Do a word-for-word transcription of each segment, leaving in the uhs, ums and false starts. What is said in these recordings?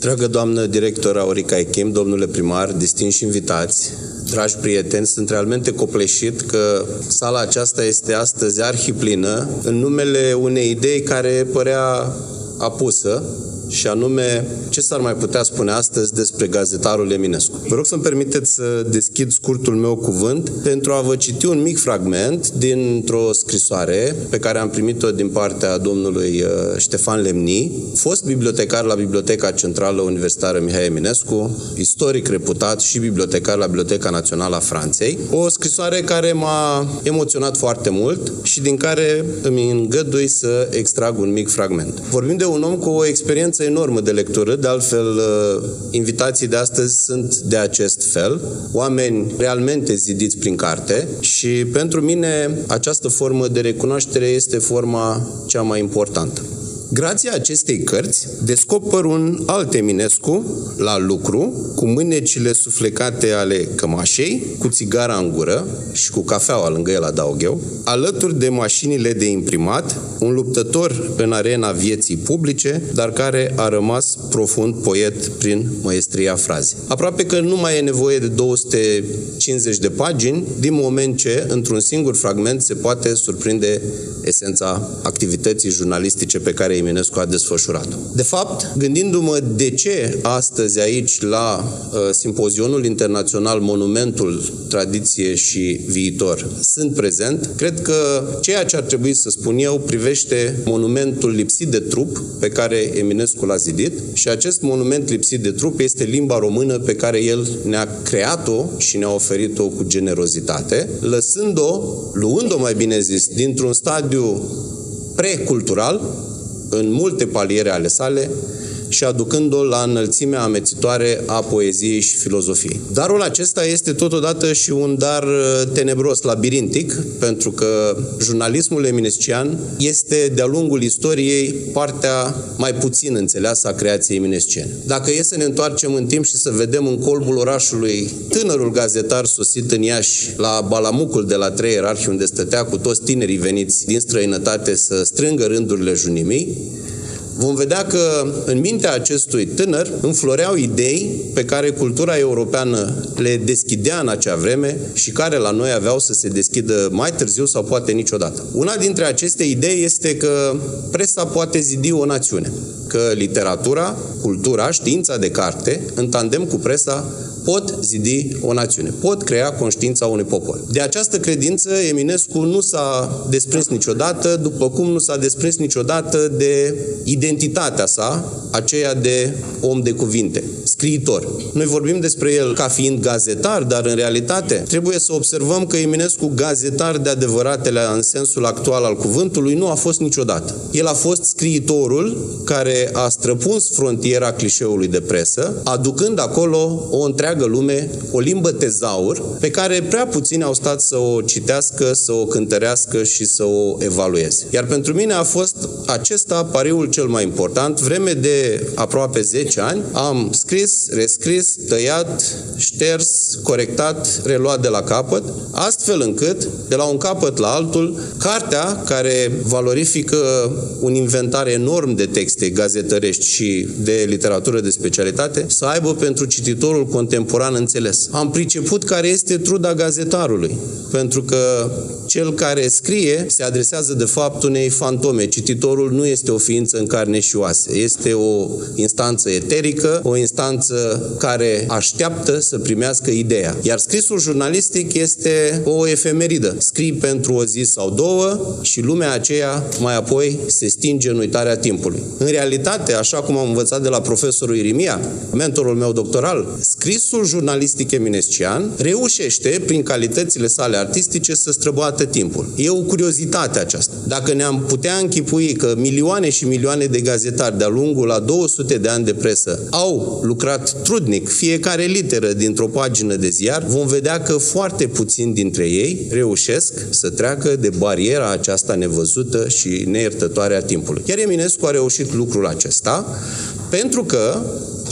Dragă doamnă director Aurica Echim, domnule primar, distinși invitați, dragi prieteni, sunt realmente copleșit că sala aceasta este astăzi arhiplină în numele unei idei care părea apusă, și anume, ce s-ar mai putea spune astăzi despre gazetarul Eminescu. Vă rog să-mi permiteți să deschid scurtul meu cuvânt pentru a vă citi un mic fragment dintr-o scrisoare pe care am primit-o din partea domnului Ștefan Lemni, fost bibliotecar la Biblioteca Centrală Universitară Mihai Eminescu, istoric reputat și bibliotecar la Biblioteca Națională a Franței. O scrisoare care m-a emoționat foarte mult și din care îmi îngădui să extrag un mic fragment. Vorbim de un om cu o experiență enormă de lectură, de altfel invitații de astăzi sunt de acest fel, oameni realmente zidiți prin carte și pentru mine această formă de recunoaștere este forma cea mai importantă. Grație acestei cărți, descoper un alt Eminescu la lucru, cu mânecile suflecate ale cămașei, cu țigara în gură și cu cafeaua lângă el, adaug eu, alături de mașinile de imprimat, un luptător în arena vieții publice, dar care a rămas profund poet prin măestria frazei. Aproape că nu mai e nevoie de două sute cincizeci de pagini, din moment ce, într-un singur fragment, se poate surprinde esența activității jurnalistice pe care Eminescu a desfășurat-o. De fapt, gândindu-mă de ce astăzi aici, la uh, Simpozionul Internațional Monumentul, Tradiție și Viitor, sunt prezent, cred că ceea ce ar trebui să spun eu privește monumentul lipsit de trup pe care Eminescu l-a zidit și acest monument lipsit de trup este limba română pe care el ne-a creat-o și ne-a oferit-o cu generozitate, lăsând-o, luând-o mai bine zis, dintr-un stadiu precultural, în multe paliere ale sale și aducând-o la înălțimea amețitoare a poeziei și filozofiei. Darul acesta este totodată și un dar tenebros, labirintic, pentru că jurnalismul eminescian este de-a lungul istoriei partea mai puțin înțeleasă a creației eminesciene. Dacă e să ne întoarcem în timp și să vedem în colbul orașului tânărul gazetar sosit în Iași la balamucul de la Trei Ierarhi, unde stătea cu toți tinerii veniți din străinătate să strângă rândurile junimii, vom vedea că în mintea acestui tânăr înfloreau idei pe care cultura europeană le deschidea în acea vreme și care la noi aveau să se deschidă mai târziu sau poate niciodată. Una dintre aceste idei este că presa poate zidi o națiune, că literatura, cultura, știința de carte, în tandem cu presa, pot zidi o națiune, pot crea conștiința unui popor. De această credință, Eminescu nu s-a desprins niciodată, după cum nu s-a desprins niciodată de identitatea sa, aceea de om de cuvinte, scriitor. Noi vorbim despre el ca fiind gazetar, dar în realitate trebuie să observăm că Eminescu, gazetar de adevăratele în sensul actual al cuvântului, nu a fost niciodată. El a fost scriitorul care a străpuns frontiera clișeului de presă, aducând acolo o întreagă lume, o limbă tezaur, pe care prea puțini au stat să o citească, să o cântărească și să o evalueze. Iar pentru mine a fost acesta pariul cel mai important. Vreme de aproape zece ani am scris, rescris, tăiat, șters, corectat, reluat de la capăt, astfel încât, de la un capăt la altul, cartea care valorifică un inventar enorm de texte gazetărești și de literatură de specialitate, să aibă pentru cititorul contemporan înțeles. Am priceput care este truda gazetarului, pentru că cel care scrie se adresează de fapt unei fantome. Cititorul nu este o ființă în carne și oase, este o instanță eterică, o instanță care așteaptă să primească ideea. Iar scrisul jurnalistic este o efemeridă. Scrii pentru o zi sau două și lumea aceea mai apoi se stinge în uitarea timpului. În realitate, așa cum am învățat de la profesorul Irimia, mentorul meu doctoral, scrisul jurnalistic eminescian reușește, prin calitățile sale artistice, să străbată timpul. E o curiozitate aceasta. Dacă ne-am putea închipui că milioane și milioane de gazetari de-a lungul a două sute de ani de presă au lucrat trudnic fiecare literă dintr-o pagină de ziar, vom vedea că foarte puțini dintre ei reușesc să treacă de bariera aceasta nevăzută și neiertătoare a timpului. Chiar Eminescu a reușit lucrul acesta pentru că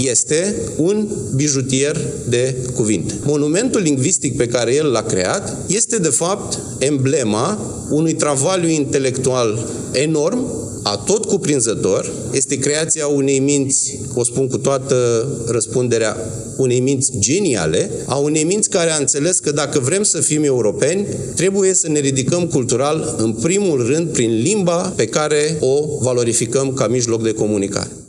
este un bijutier de cuvinte. Monumentul lingvistic pe care el l-a creat este, de fapt, emblema unui travaliu intelectual enorm, atot cuprinzător, este creația unei minți, o spun cu toată răspunderea, unei minți geniale, a unei minți care a înțeles că dacă vrem să fim europeni, trebuie să ne ridicăm cultural, în primul rând, prin limba pe care o valorificăm ca mijloc de comunicare.